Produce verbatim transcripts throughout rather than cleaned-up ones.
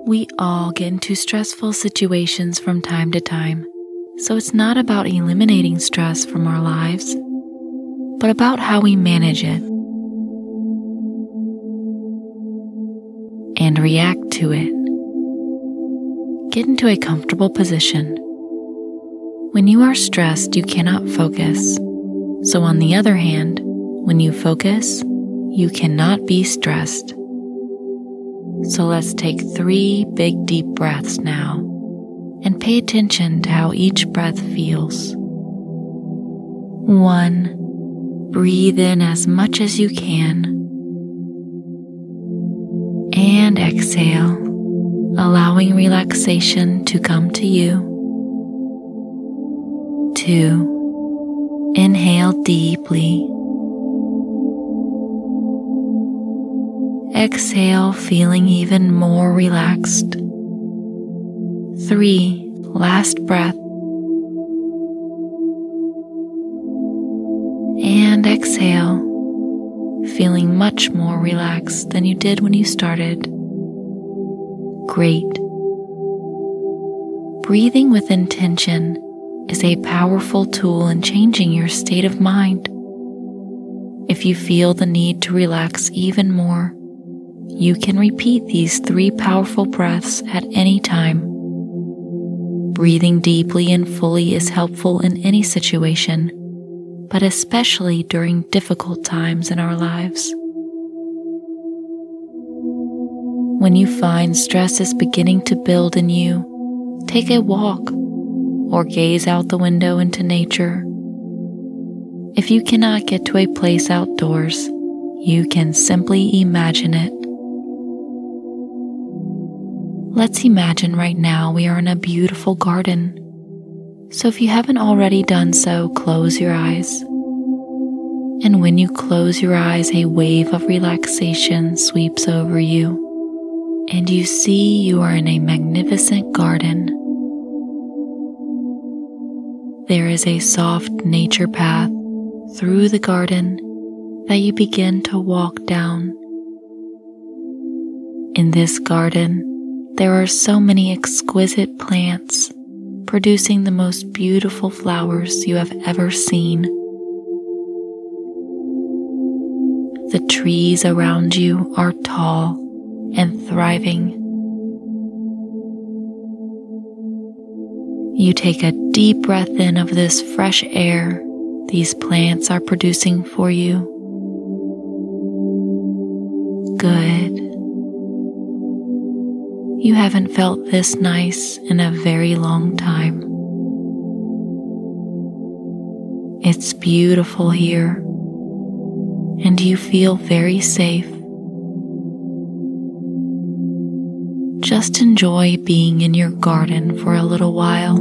We all get into stressful situations from time to time, so it's not about eliminating stress from our lives, but about how we manage it and react to it. Get into a comfortable position. When you are stressed, you cannot focus. So on the other hand, when you focus, you cannot be stressed. So let's take three big deep breaths now and pay attention to how each breath feels. One, breathe in as much as you can. And exhale, allowing relaxation to come to you. Two, inhale deeply. Exhale, feeling even more relaxed. Three, last breath. And exhale, feeling much more relaxed than you did when you started. Great. Breathing with intention is a powerful tool in changing your state of mind. If you feel the need to relax even more, you can repeat these three powerful breaths at any time. Breathing deeply and fully is helpful in any situation, but especially during difficult times in our lives. When you find stress is beginning to build in you, take a walk or gaze out the window into nature. If you cannot get to a place outdoors, you can simply imagine it. Let's imagine right now we are in a beautiful garden. So if you haven't already done so, close your eyes. And when you close your eyes, a wave of relaxation sweeps over you, and you see you are in a magnificent garden. There is a soft nature path through the garden that you begin to walk down. In this garden, there are so many exquisite plants producing the most beautiful flowers you have ever seen. The trees around you are tall and thriving. You take a deep breath in of this fresh air these plants are producing for you. Good. You haven't felt this nice in a very long time. It's beautiful here, and you feel very safe. Just enjoy being in your garden for a little while.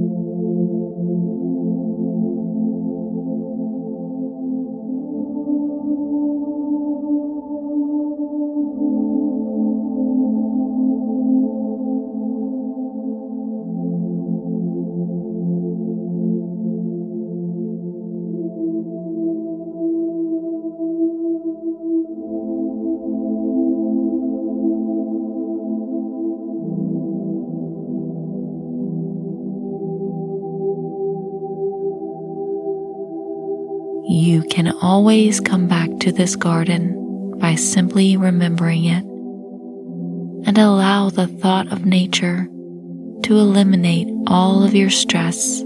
You can always come back to this garden by simply remembering it, and allow the thought of nature to eliminate all of your stress.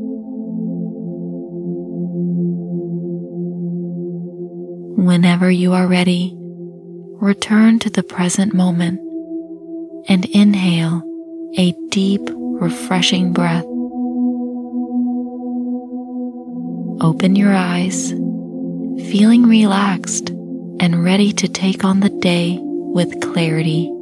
Whenever you are ready, return to the present moment and inhale a deep, refreshing breath. Open your eyes, feeling relaxed and ready to take on the day with clarity.